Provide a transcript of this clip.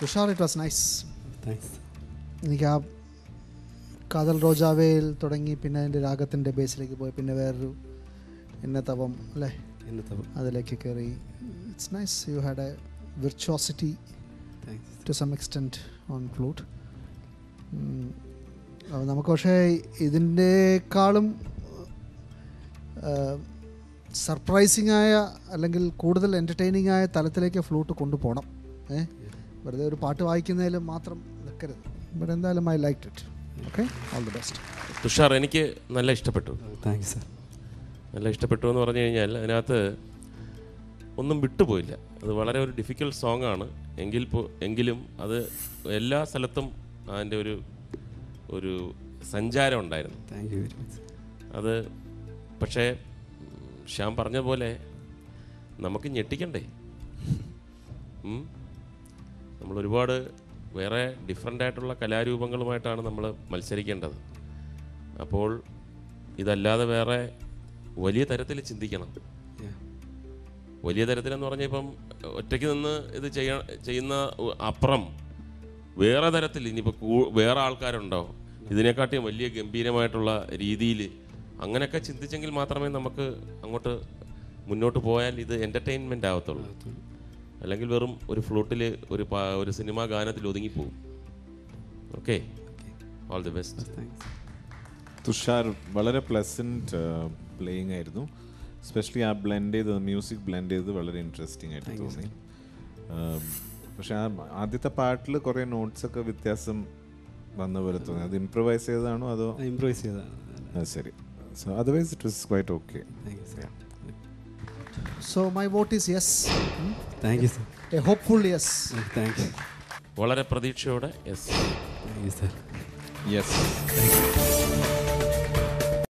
Tushar, it was nice. Thanks. എനിക്ക് ആ കാതൽ റോജാവേൽ തുടങ്ങി പിന്നെ അതിൻ്റെ രാഗത്തിൻ്റെ ബേസിലേക്ക് പോയി പിന്നെ വേറൊരു എന്നതവം അല്ലേ അതിലേക്ക് കയറി. It's nice. You had a virtuosity to some extent on flute. നമുക്ക് പക്ഷേ ഇതിൻ്റെക്കാളും സർപ്രൈസിങ് ആയ അല്ലെങ്കിൽ കൂടുതൽ എൻ്റർടൈനിങ് ആയ തലത്തിലേക്ക് ഫ്ലൂട്ട് കൊണ്ടുപോകണം. വെറുതെ ഒരു പാട്ട് വായിക്കുന്നതിൽ മാത്രം നിൽക്കരുത്. ബട്ട് എന്തായാലും I like it. Okay, all the best. Tushar, എനിക്ക് നല്ല ഇഷ്ടപ്പെട്ടു. Thank you sir. നല്ല ഇഷ്ടപ്പെട്ടു എന്ന് പറഞ്ഞു കഴിഞ്ഞാൽ അതിനകത്ത് ഒന്നും വിട്ടുപോയില്ല. അത് വളരെ ഒരു ഡിഫിക്കൽട്ട് സോങ് ആണ്. എങ്കിലും അത് എല്ലാ സ്ഥലത്തും അതിൻ്റെ ഒരു സഞ്ചാരം ഉണ്ടായിരുന്നു. Thank you very much. അത് പക്ഷേ ശ്യാം പറഞ്ഞ പോലെ നമുക്ക് ഞെട്ടിക്കണ്ടേ? നമ്മളൊരുപാട് വേറെ ഡിഫറെൻ്റ് ആയിട്ടുള്ള കലാരൂപങ്ങളുമായിട്ടാണ് നമ്മൾ മത്സരിക്കേണ്ടത്. അപ്പോൾ ഇതല്ലാതെ വേറെ വലിയ തരത്തിൽ ചിന്തിക്കണം. വലിയ തരത്തിലെന്ന് പറഞ്ഞാൽ ഇപ്പം ഒറ്റയ്ക്ക് നിന്ന് ഇത് ചെയ്യുന്ന അപ്പുറം വേറെ തരത്തിൽ ഇനിയിപ്പോൾ വേറെ ആൾക്കാരുണ്ടോ ഇതിനെക്കാട്ടിയും വലിയ ഗംഭീരമായിട്ടുള്ള രീതിയിൽ അങ്ങനെയൊക്കെ ചിന്തിച്ചെങ്കിൽ മാത്രമേ നമുക്ക് അങ്ങോട്ട് മുന്നോട്ട് പോയാൽ ഇത് എൻ്റർടൈൻമെൻ്റ് ആവത്തുള്ളൂ. അല്ലെങ്കിൽ വെറും ഒരു ഫ്ലൂട്ടിൽ ഒരു സിനിമാ ഗാനത്തിൽ ഒതുങ്ങിപ്പോവും. Okay, all the best. Tushar, വളരെ പ്ലസൻറ്റ് പ്ലേയിങ് ആയിരുന്നു. എസ്പെഷ്യലി ആ മ്യൂസിക് ബ്ലെൻഡ് ചെയ്ത് വളരെ ഇൻട്രസ്റ്റിംഗ് ആയിട്ട് തോന്നി. പക്ഷെ ആ ആദ്യത്തെ പാട്ടിൽ കുറേ നോട്ട്സൊക്കെ വ്യത്യാസം വന്ന പോലെ തോന്നി. അത് ഇംപ്രവൈസ് ചെയ്തതാണോ അതോ? ഇംപ്രവൈസ് ചെയ്തതാണ്. ശരി. So otherwise it was quite okay. Thank you, sir. So my vote is yes. Thank you, sir. A hopeful yes. Thank you. വളരെ പ്രതീക്ഷയോടെ yes. Thank you, sir. Yes. Thank you.